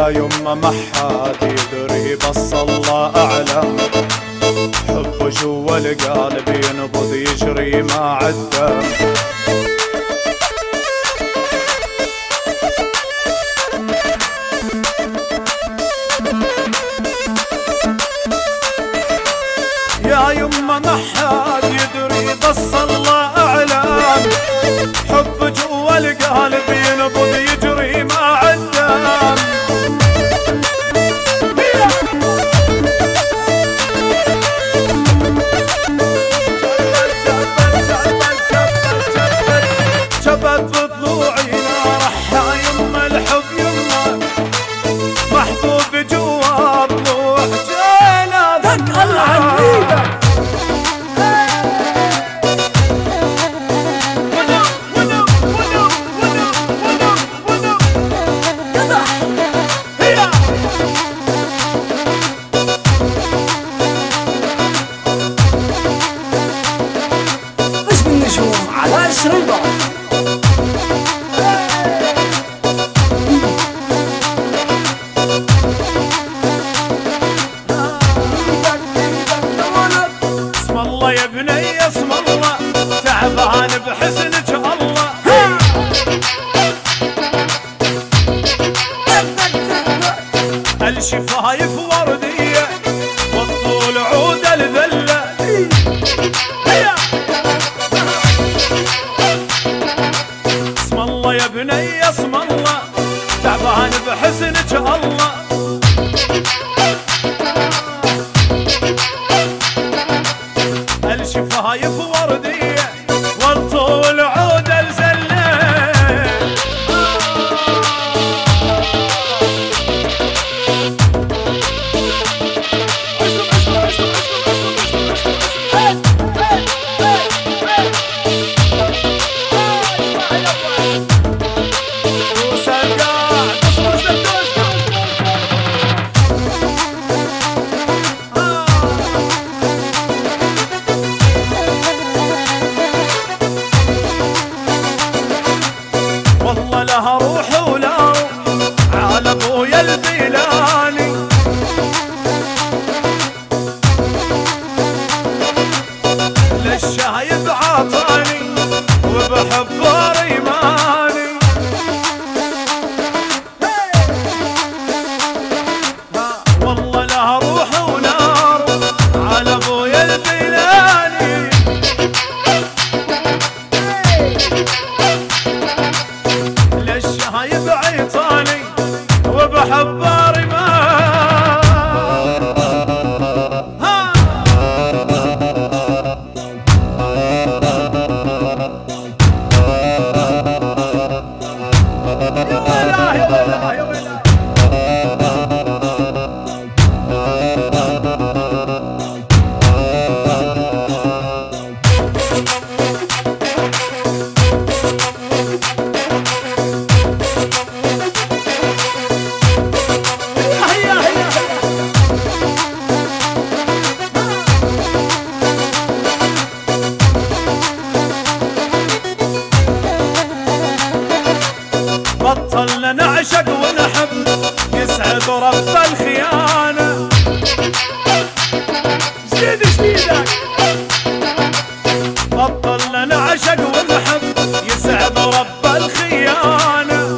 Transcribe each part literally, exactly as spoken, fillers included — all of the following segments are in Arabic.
يا يمه ما حد يدري بس الله اعلم، حب جوا القلب ينبض يجري مع الدم. يا يمه ما حد يدري بس الله اعلم، حب جوا القلب ينبض يجري مع الدم. جبت بضلوعي نارح يا يمه الحب يمه، محبوب جوا ضلوع جينا دق الله عنيدك. على شريبة اسم الله يا بني اسم الله، تعبان بحسنك الله. الشفايف وردية والطول عود الذلة، اسم الله يا بني اسم الله، تعبان بحسنك الله. الشفايف وردية والطول عود الزلة، لها روح ولا على ابويا البيلاني، للشايب عطاني وبحبه ريماني. والله لها روح ونار على ابويا البيلاني، للشايب عطاني وبحبه ريماني. بطلنا نعشق ونحب يسعد رب الخيانة. جديد جديدك بطلنا نعشق ونحب يسعد رب الخيانة.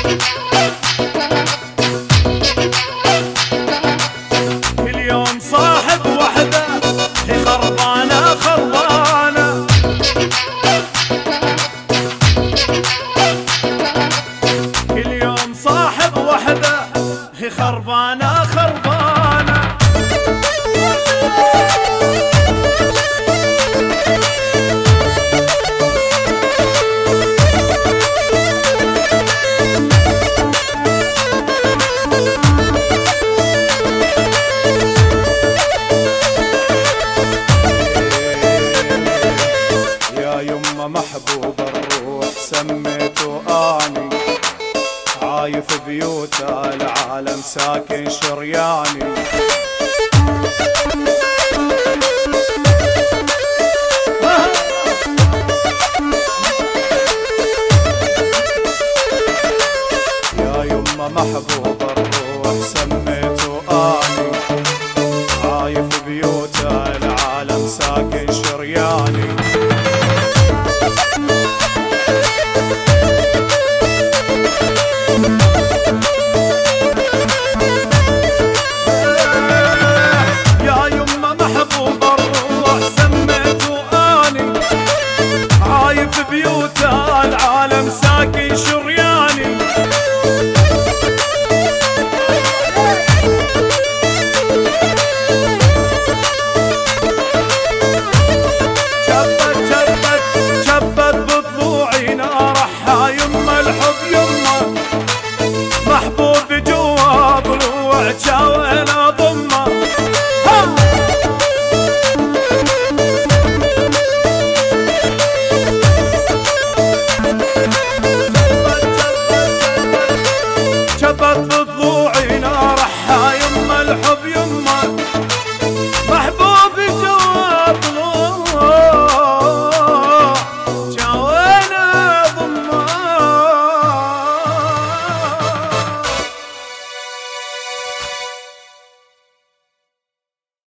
كل يوم صاحب وحده هي خربانة خربانة، كل يوم صاحب وحده هي خربانة خربانة. يا يمه محبوب الروح سميته اني، عايف بيوت العالم ساكن شرياني. يا يمه محبوب